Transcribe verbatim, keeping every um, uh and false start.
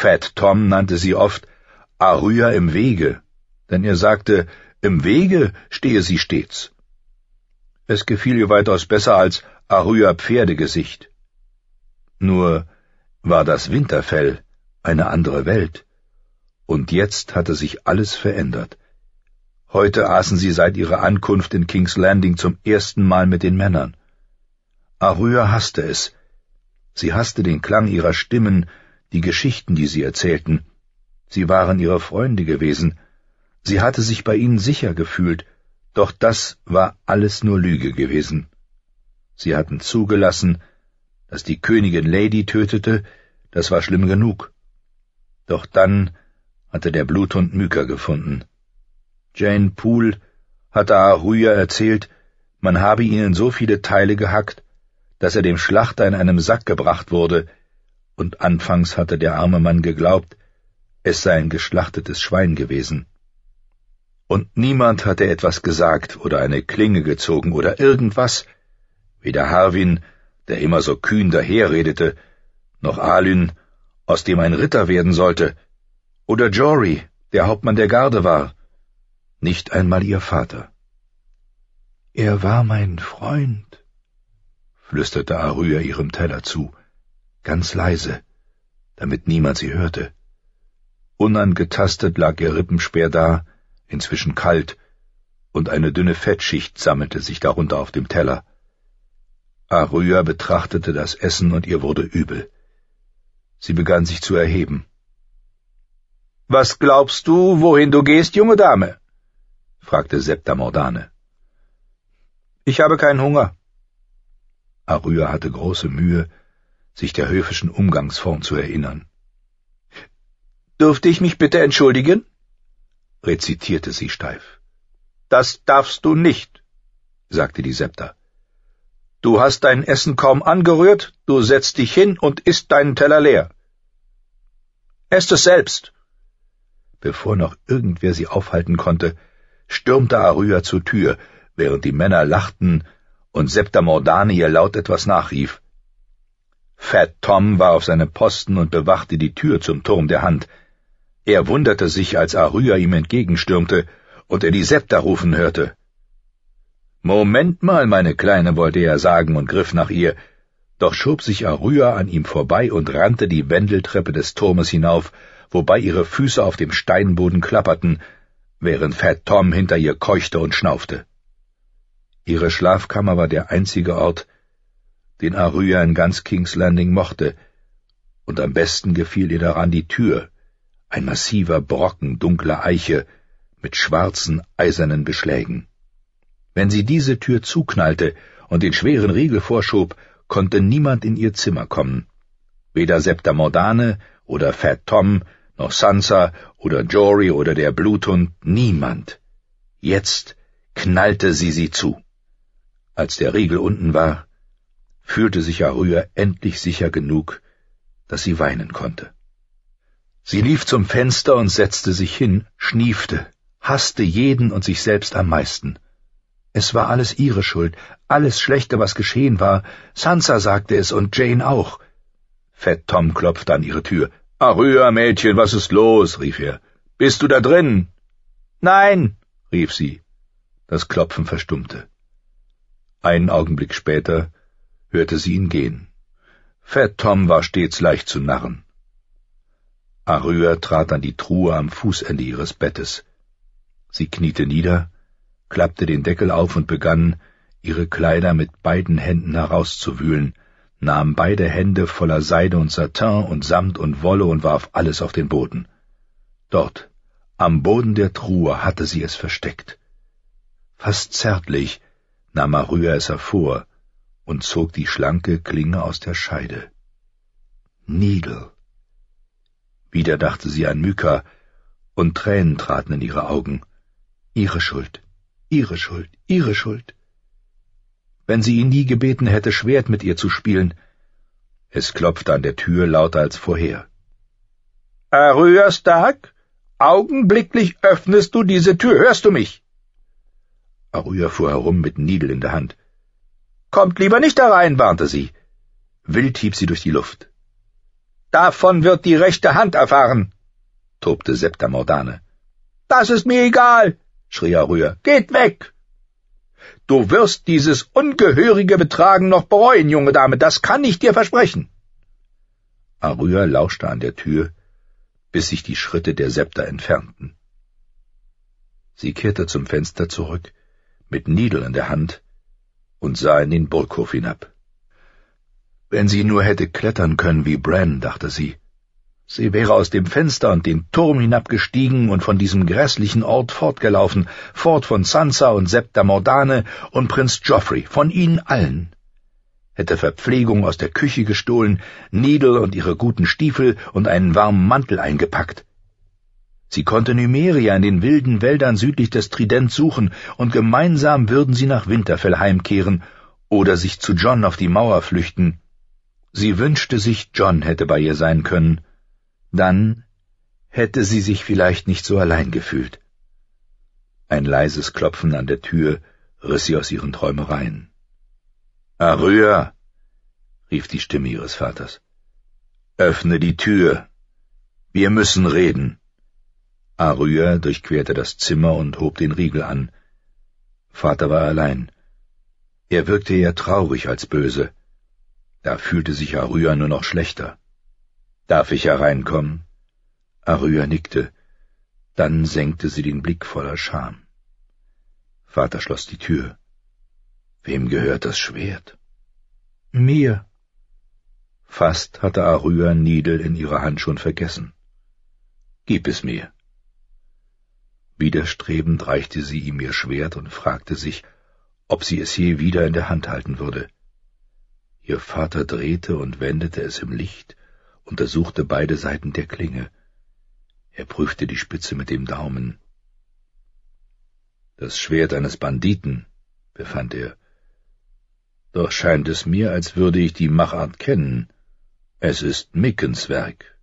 Fat Tom nannte sie oft Arya im Wege, denn er sagte, im Wege stehe sie stets. Es gefiel ihr weitaus besser als Arya Pferdegesicht. Nur war das Winterfell eine andere Welt, und jetzt hatte sich alles verändert. Heute aßen sie seit ihrer Ankunft in King's Landing zum ersten Mal mit den Männern. Arya hasste es. Sie hasste den Klang ihrer Stimmen, die Geschichten, die sie erzählten. Sie waren ihre Freunde gewesen. Sie hatte sich bei ihnen sicher gefühlt, doch das war alles nur Lüge gewesen. Sie hatten zugelassen, dass die Königin Lady tötete, das war schlimm genug. Doch dann hatte der Bluthund Myka gefunden. Jane Poole hatte Arya erzählt, man habe ihn in so viele Teile gehackt, dass er dem Schlachter in einem Sack gebracht wurde, und anfangs hatte der arme Mann geglaubt, es sei ein geschlachtetes Schwein gewesen. Und niemand hatte etwas gesagt oder eine Klinge gezogen oder irgendwas, weder Harwin, der immer so kühn daherredete, noch Alyn, aus dem ein Ritter werden sollte, oder Jory, der Hauptmann der Garde war, nicht einmal ihr Vater. »Er war mein Freund«, flüsterte Arya ihrem Teller zu, ganz leise, damit niemand sie hörte. Unangetastet lag ihr Rippenspeer da, inzwischen kalt, und eine dünne Fettschicht sammelte sich darunter auf dem Teller. Arya betrachtete das Essen und ihr wurde übel. Sie begann sich zu erheben. »Was glaubst du, wohin du gehst, junge Dame?« fragte Septa Mordane. »Ich habe keinen Hunger.« Arya hatte große Mühe, sich der höfischen Umgangsform zu erinnern. »Dürfte ich mich bitte entschuldigen?« rezitierte sie steif. »Das darfst du nicht«, sagte die Septa. »Du hast dein Essen kaum angerührt, du setzt dich hin und isst deinen Teller leer. Esst es selbst.« Bevor noch irgendwer sie aufhalten konnte, stürmte Arya zur Tür, während die Männer lachten und Septa Mordane ihr laut etwas nachrief. Fat Tom war auf seinem Posten und bewachte die Tür zum Turm der Hand. Er wunderte sich, als Arya ihm entgegenstürmte und er die Septa rufen hörte. »Moment mal, meine Kleine«, wollte er sagen und griff nach ihr, doch schob sich Arya an ihm vorbei und rannte die Wendeltreppe des Turmes hinauf, wobei ihre Füße auf dem Steinboden klapperten, während Fat Tom hinter ihr keuchte und schnaufte. Ihre Schlafkammer war der einzige Ort, den Arya in ganz King's Landing mochte, und am besten gefiel ihr daran die Tür, ein massiver Brocken dunkler Eiche mit schwarzen, eisernen Beschlägen. Wenn sie diese Tür zuknallte und den schweren Riegel vorschob, konnte niemand in ihr Zimmer kommen. Weder Septa Mordane oder Fat Tom, noch Sansa oder Jory oder der Bluthund, niemand. Jetzt knallte sie sie zu. Als der Riegel unten war, fühlte sich Arya endlich sicher genug, dass sie weinen konnte. Sie lief zum Fenster und setzte sich hin, schniefte, hasste jeden und sich selbst am meisten. Es war alles ihre Schuld, alles Schlechte, was geschehen war. Sansa sagte es und Jane auch. Fat Tom klopfte an ihre Tür. »Arya, Mädchen, was ist los?« rief er. »Bist du da drin?« »Nein«, rief sie. Das Klopfen verstummte. Einen Augenblick später hörte sie ihn gehen. Fat Tom war stets leicht zu narren. Arya trat an die Truhe am Fußende ihres Bettes. Sie kniete nieder, klappte den Deckel auf und begann, ihre Kleider mit beiden Händen herauszuwühlen, nahm beide Hände voller Seide und Satin und Samt und Wolle und warf alles auf den Boden. Dort, am Boden der Truhe, hatte sie es versteckt. Fast zärtlich nahm Arya es hervor und zog die schlanke Klinge aus der Scheide. Needle. Wieder dachte sie an Myka, und Tränen traten in ihre Augen. Ihre Schuld, ihre Schuld, ihre Schuld. Wenn sie ihn nie gebeten hätte, Schwert mit ihr zu spielen. Es klopfte an der Tür lauter als vorher. »Arya Stark, augenblicklich öffnest du diese Tür, hörst du mich?« Arya fuhr herum mit Needle in der Hand. »Kommt lieber nicht herein«, warnte sie. Wild hieb sie durch die Luft. Davon wird die rechte Hand erfahren, tobte Septa Mordane. »Das ist mir egal«, schrie Arya. »Geht weg!« »Du wirst dieses ungehörige Betragen noch bereuen, junge Dame, das kann ich dir versprechen.« Arya lauschte an der Tür, bis sich die Schritte der Septa entfernten. Sie kehrte zum Fenster zurück, mit Needle in der Hand, und sah in den Burghof hinab. Wenn sie nur hätte klettern können wie Bran, dachte sie. Sie wäre aus dem Fenster und den Turm hinabgestiegen und von diesem grässlichen Ort fortgelaufen, fort von Sansa und Septa Mordane und Prinz Joffrey, von ihnen allen. Hätte Verpflegung aus der Küche gestohlen, Needle und ihre guten Stiefel und einen warmen Mantel eingepackt. Sie konnte Nymeria in den wilden Wäldern südlich des Trident suchen, und gemeinsam würden sie nach Winterfell heimkehren oder sich zu Jon auf die Mauer flüchten. Sie wünschte sich, Jon hätte bei ihr sein können. Dann hätte sie sich vielleicht nicht so allein gefühlt. Ein leises Klopfen an der Tür riss sie aus ihren Träumereien. »Arya«, rief die Stimme ihres Vaters, »öffne die Tür. Wir müssen reden.« Arya durchquerte das Zimmer und hob den Riegel an. Vater war allein. Er wirkte eher traurig als böse. Da fühlte sich Arya nur noch schlechter. »Darf ich hereinkommen?« Arya nickte. Dann senkte sie den Blick voller Scham. Vater schloss die Tür. »Wem gehört das Schwert?« »Mir.« Fast hatte Arya Needle in ihrer Hand schon vergessen. »Gib es mir.« Widerstrebend reichte sie ihm ihr Schwert und fragte sich, ob sie es je wieder in der Hand halten würde. Ihr Vater drehte und wendete es im Licht, untersuchte beide Seiten der Klinge. Er prüfte die Spitze mit dem Daumen. »Das Schwert eines Banditen«, befand er. »Doch scheint es mir, als würde ich die Machart kennen. Es ist Mickens Werk.«